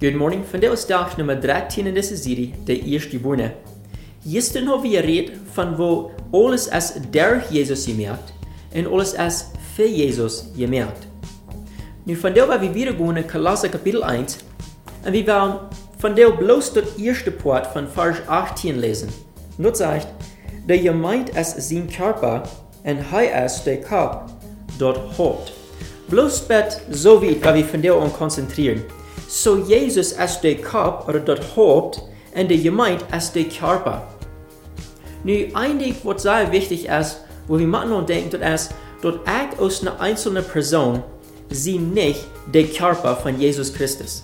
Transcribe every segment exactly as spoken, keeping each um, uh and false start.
Good morning, vandaag is dag nummer dertien in deze serie, de eerste boene. Gisteren hebben we geredet van wo alles als durch Jezus gemerkt en alles als für Jezus gemerkt. Nu vandaag gaan we weer gaan in Kolosser kapitel één en we gaan vandaag bloos dat eerste part van vers achttien lezen. Dat zegt, de gemeente als zijn Körper en hij als de Kopf dort Haupt. Bloos bet so weit, waar we vandaag aan concentreren. So Jesus als de Kopf oder dort Haupt en de gemeente als de Körper. Nu, ein Ding, was sehr wichtig ist, wo wir manchmal denken, das ist, dass ich aus einer einzelnen Person sie nicht der Körper von Jesus Christus.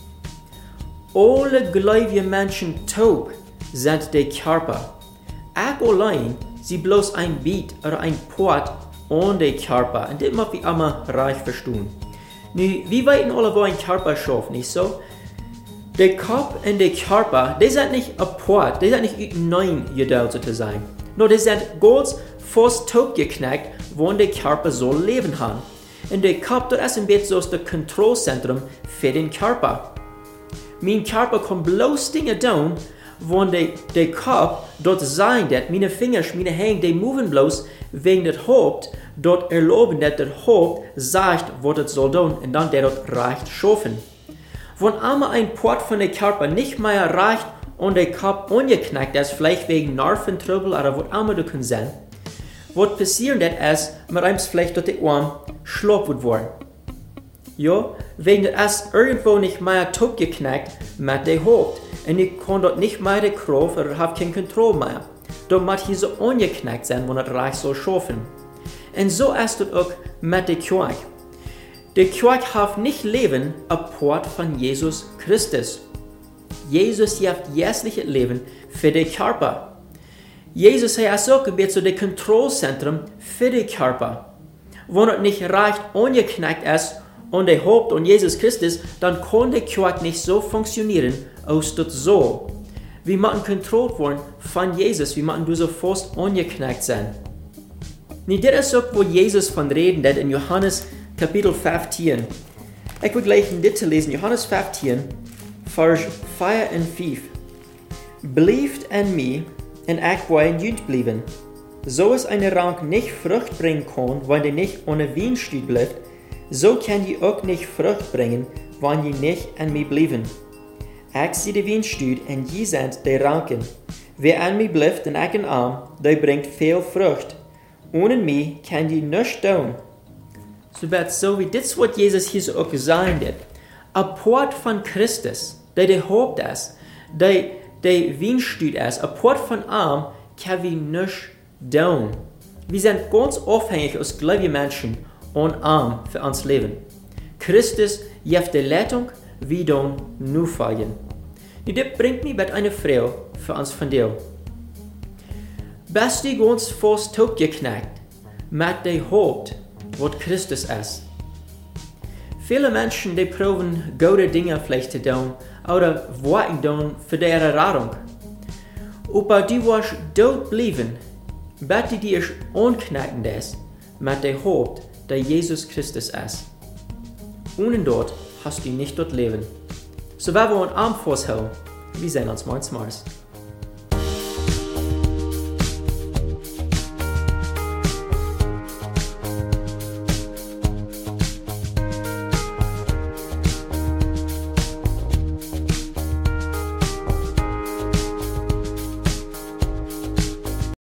Alle gläubige Menschen taub sind der Körper. Ich allein sie bloß ein Beat oder ein Port an der Körper. Und das muss ich immer reich verstehen. Nu, wir wissen alle, wo ein Körper schafft, nicht so? Der Kopf und der Körper, die sind nicht apart, die sind nicht neun gedeilt sozusagen. Nur die sind ganz fast totgeknackt, wo der Körper so leben kann. Und der Kopf, das ist ein bisschen so das Kontrollzentrum für den Körper. Mein Körper kann bloß Dinge tun, wo der, der Kopf dort sein wird. Meine Finger, meine Hände, die moven bloß wegen des Haupt, dort erlauben, dass der Haupt sagt, was es soll tun, und dann der dort reicht schaffen. Wenn einmal ein Part von dem Körper nicht mehr reicht und der Kopf angeknackt ist, vielleicht wegen Nerventrubel oder was immer du kannst sein, was passieren wird, ist, mit einem vielleicht dort der Arm schlapp wird worden. Ja, wegen das ist irgendwo nicht mehr totgeknackt mit dem Haupt. Und ich kann dort nicht mehr die Kraft oder habe keine Kontrolle mehr. Dort muss hier so angeknackt sein, wenn es reicht so schaffen. Und so ist es auch mit der Kirche. Der Kirche hat nicht Leben apart von Jesus Christus. Jesus hat jährliches Leben für den Körper. Jesus ist auch ein bisschen das Kontrollzentrum für den Körper. Wenn es nicht reicht angeknackt ist und der Haupt und Jesus Christus, dann kann die Kirche nicht so funktionieren, als das so. Wir müssen kontrolliert werden von Jesus, wir müssen so fast angeknackt sein. Und das ist auch, wo Jesus von reden hat in Johannes Kapitel fünfzehn. Ich will gleich ein Detail lesen, Johannes fünfzehn, Vers vier und fünf. Bleibt an mir, und ich will in euch bleiben. So es eine Rank nicht Frucht bringen kann, wenn ihr nicht ohne Weinstuhl bleibt, so kann ihr auch nicht Frucht bringen, wenn ihr nicht an mir bleiben. Ich sehe die Weinstuhl, und ihr seid die Ranken. Wer an mir bleibt und ich an ihm, der bringt viel Frucht. Ohne mich kann ihr nichts tun. So wird so wie das, was Jesus hier so auch gesagt hat. Apart von Christus, der der Haupt ist, der der Weinstuhl ist, apart von ihm, kann wir nichts tun. Wir sind ganz abhängig als gläubige Menschen und ihm für uns Leben. Christus gibt die Leitung, wir tun nur folgen. Und das bringt mich mit einer Frau für uns von dir. Bist du ganz fast totgeknackt mit dem Haupt, was Christus ist. Viele Menschen, die proben, gute Dinge vielleicht zu tun oder Worte tun für ihre Rettung. Aber du wirst dort bleiben, bis du dich anknacken lässt mit dem Haupt, der Jesus Christus ist. Ohne dort hast du nicht dort leben. So werden wir uns Arm festhalten. Wir sehen uns morgens.